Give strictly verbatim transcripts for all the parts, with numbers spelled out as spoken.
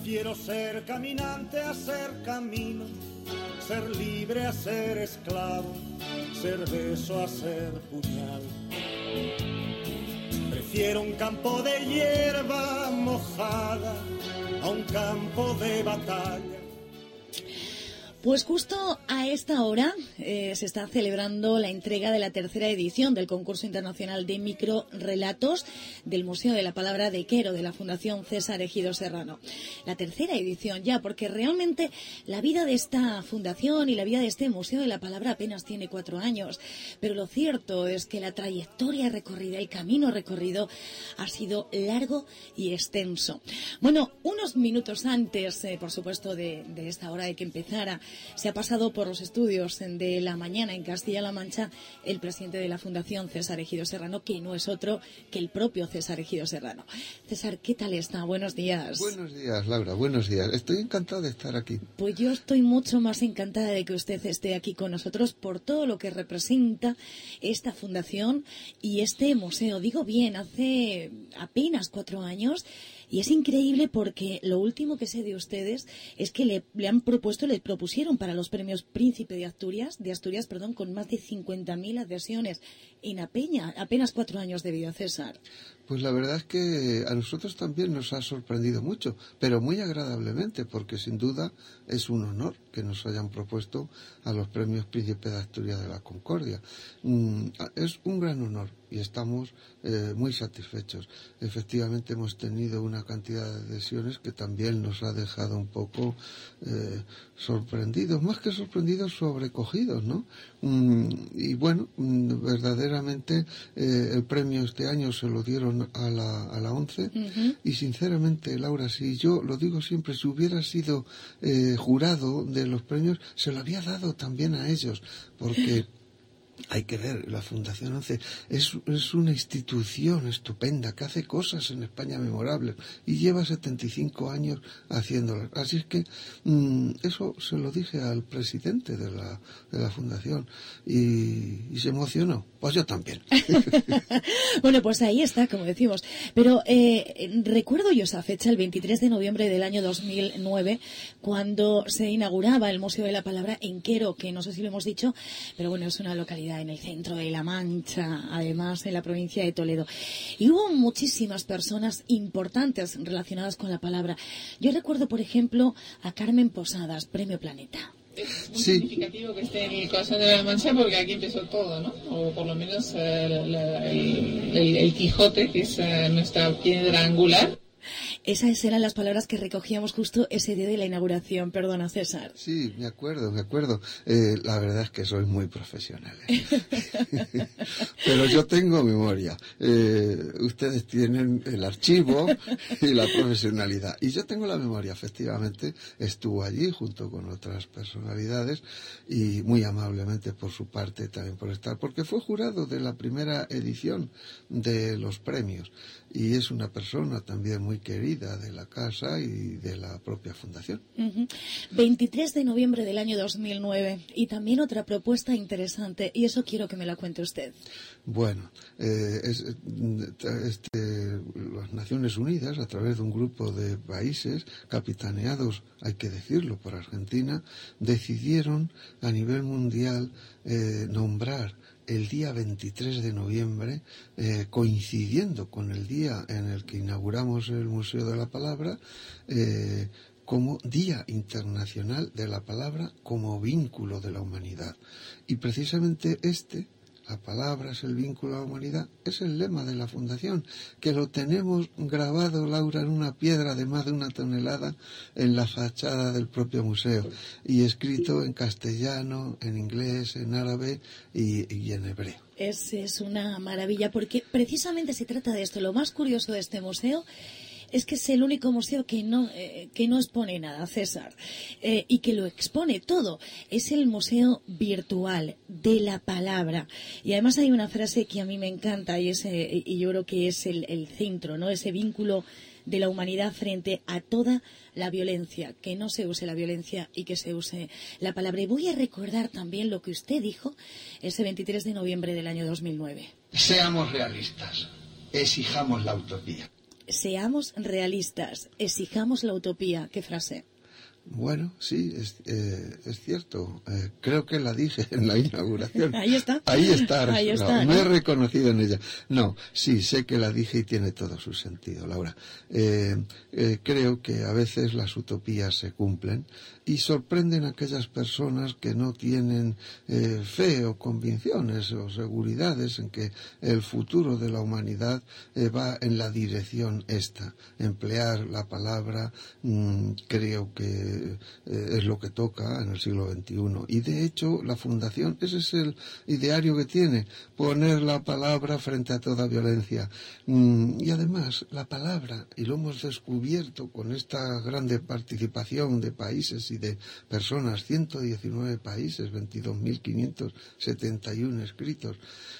Prefiero ser caminante a ser camino, ser libre a ser esclavo, ser beso a ser puñal. Prefiero un campo de hierba mojada a un campo de batalla. Pues justo a esta hora eh, se está celebrando la entrega de la tercera edición del concurso internacional de microrelatos del Museo de la Palabra de Quero, de la Fundación César Ejido Serrano. La tercera edición ya, porque realmente la vida de esta fundación y la vida de este Museo de la Palabra apenas tiene cuatro años. Pero lo cierto es que la trayectoria recorrida, el camino recorrido ha sido largo y extenso. Bueno, unos minutos antes, eh, por supuesto, de, de esta hora de que empezara, se ha pasado por los estudios de La Mañana en Castilla-La Mancha el presidente de la Fundación César Ejido Serrano, que no es otro que el propio César Ejido Serrano. César, ¿qué tal está? Buenos días. Buenos días, Laura, buenos días. Estoy encantado de estar aquí. Pues yo estoy mucho más encantada de que usted esté aquí con nosotros por todo lo que representa esta fundación y este museo. Digo bien, hace apenas cuatro años. Y es increíble porque lo último que sé de ustedes es que le, le han propuesto, le propusieron para los premios Príncipe de Asturias, de Asturias, perdón, con más de cincuenta mil adhesiones en apenas, apenas cuatro años de vida, César. Pues la verdad es que a nosotros también nos ha sorprendido mucho, pero muy agradablemente, porque sin duda es un honor que nos hayan propuesto a los premios Príncipe de Asturias de la Concordia. Mm, es un gran honor y estamos eh, muy satisfechos. Efectivamente hemos tenido una cantidad de adhesiones que también nos ha dejado un poco eh, sorprendidos, más que sorprendidos, sobrecogidos, ¿no? Mm, y bueno, mm, verdaderamente eh, el premio este año se lo dieron a la, a la ONCE uh-huh. Y sinceramente, Laura, si yo lo digo siempre, si hubiera sido eh, jurado de los premios, se lo había dado también a ellos, porque hay que ver, la Fundación ONCE es, es una institución estupenda que hace cosas en España memorables y lleva setenta y cinco años haciéndolas. Así es que mmm, eso se lo dije al presidente de la, de la Fundación y, y se emocionó. Pues yo también. Bueno, pues ahí está, como decimos. Pero eh, recuerdo yo esa fecha, el veintitrés de noviembre del año dos mil nueve, cuando se inauguraba el Museo de la Palabra en Quero, que no sé si lo hemos dicho, pero bueno, es una localidad en el centro de La Mancha, además en la provincia de Toledo. Y hubo muchísimas personas importantes relacionadas con la palabra. Yo recuerdo, por ejemplo, a Carmen Posadas, Premio Planeta. Es muy sí. significativo que esté en el corazón de La Mancha porque aquí empezó todo, ¿no? O por lo menos eh, la, el, el, el Quijote, que es eh, nuestra piedra angular. Esas eran las palabras que recogíamos justo ese día de la inauguración. Perdona, César. Sí, me acuerdo, me acuerdo. Eh, la verdad es que soy muy profesional. ¿eh? Pero yo tengo memoria. Eh, ustedes tienen el archivo y la profesionalidad. Y yo tengo la memoria, efectivamente. Estuvo allí junto con otras personalidades y muy amablemente por su parte también por estar. Porque fue jurado de la primera edición de los premios. Y es una persona también muy querida de la casa y de la propia fundación. Uh-huh. veintitrés de noviembre del año dos mil nueve y también otra propuesta interesante y eso quiero que me la cuente usted. Bueno, eh, es, este, las Naciones Unidas, a través de un grupo de países capitaneados, hay que decirlo, por Argentina, decidieron a nivel mundial eh, nombrar el día veintitrés de noviembre, eh, coincidiendo con el día en el que inauguramos el Museo de la Palabra, eh, como Día Internacional de la Palabra como vínculo de la humanidad. Y precisamente este, la palabra es el vínculo a la humanidad, es el lema de la Fundación, que lo tenemos grabado, Laura, en una piedra de más de una tonelada en la fachada del propio museo, y escrito en castellano, en inglés, en árabe y, y en hebreo. Es, es una maravilla, porque precisamente se trata de esto. Lo más curioso de este museo es que es el único museo que no eh, que no expone nada, César, eh, y que lo expone todo. Es el museo virtual de la palabra. Y además hay una frase que a mí me encanta y, es, eh, y yo creo que es el, el centro, ¿no? Ese vínculo de la humanidad frente a toda la violencia, que no se use la violencia y que se use la palabra. Y voy a recordar también lo que usted dijo ese veintitrés de noviembre del año dos mil nueve. Seamos realistas, exijamos la utopía. seamos realistas, exijamos la utopía. ¿Qué frase? Bueno, sí, es, eh, es cierto. Eh, creo que la dije en la inauguración. Ahí está. Ahí está. Ahí está, ¿no? ¿no? Me he reconocido en ella. No, sí, sé que la dije y tiene todo su sentido, Laura. Eh, eh, creo que a veces las utopías se cumplen y sorprenden a aquellas personas que no tienen eh, fe o convicciones o seguridades en que el futuro de la humanidad eh, va en la dirección esta. Emplear la palabra, mmm, creo que es lo que toca en el siglo veintiuno. Y de hecho la Fundación, ese es el ideario que tiene, poner la palabra frente a toda violencia. Y además la palabra, y lo hemos descubierto con esta grande participación de países y de personas, ciento diecinueve países, veintidós mil quinientos setenta y uno escritos,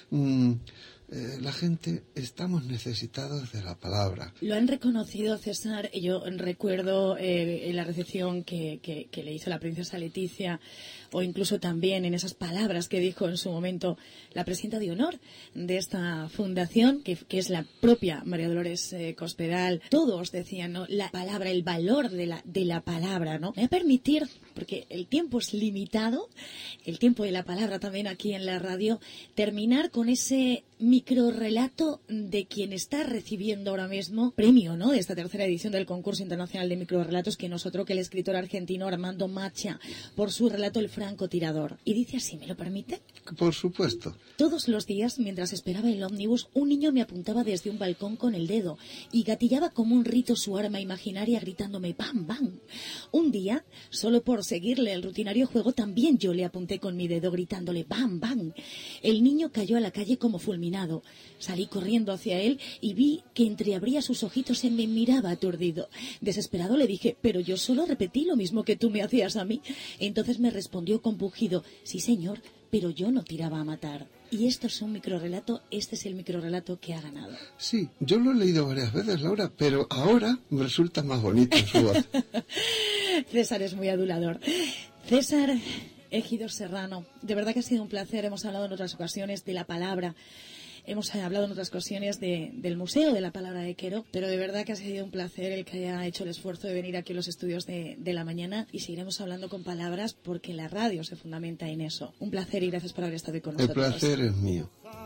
Eh, la gente estamos necesitados de la palabra. Lo han reconocido, César. Yo recuerdo eh, en la recepción que, que, que le hizo la princesa Leticia, o incluso también en esas palabras que dijo en su momento la presidenta de honor de esta fundación, que, que es la propia María Dolores eh, Cospedal. Todos decían, ¿no?, la palabra, el valor de la, de la palabra, ¿no? Me va a permitir, porque el tiempo es limitado, el tiempo de la palabra también aquí en la radio, terminar con ese microrrelato de quien está recibiendo ahora mismo premio, ¿no?, de esta tercera edición del concurso internacional de microrrelatos, que no es otro que el escritor argentino Armando Macha, por su relato El francotirador. Y dice así, ¿me lo permite? Por supuesto. Todos los días, mientras esperaba el ómnibus, un niño me apuntaba desde un balcón con el dedo y gatillaba como un rito su arma imaginaria gritándome ¡bam, bam! Un día, solo por seguirle el rutinario juego, también yo le apunté con mi dedo gritándole ¡bam, bam! El niño cayó a la calle como fulminado. Salí corriendo hacia él y vi que entreabría sus ojitos y me miraba aturdido. Desesperado le dije, pero yo solo repetí lo mismo que tú me hacías a mí. Entonces me respondió compungido, sí señor, pero yo no tiraba a matar. Y esto es un microrrelato, este es el microrrelato que ha ganado. Sí, yo lo he leído varias veces, Laura, pero ahora me resulta más bonito su voz. César es muy adulador. César Egido Serrano, de verdad que ha sido un placer. Hemos hablado en otras ocasiones de la palabra, hemos hablado en otras ocasiones de, del Museo de la Palabra de Quero, pero de verdad que ha sido un placer el que haya hecho el esfuerzo de venir aquí a los estudios de, de la mañana, y seguiremos hablando con palabras porque la radio se fundamenta en eso. Un placer y gracias por haber estado hoy con nosotros. El placer es mío.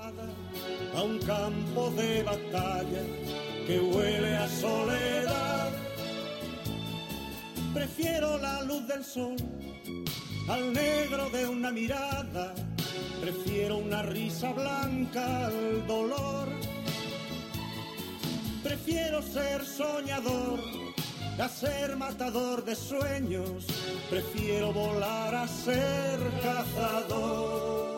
A un campo de batalla que huele a soledad. Prefiero la luz del sol al negro de una mirada. Prefiero una risa blanca al dolor. Prefiero ser soñador a ser matador de sueños. Prefiero volar a ser cazador.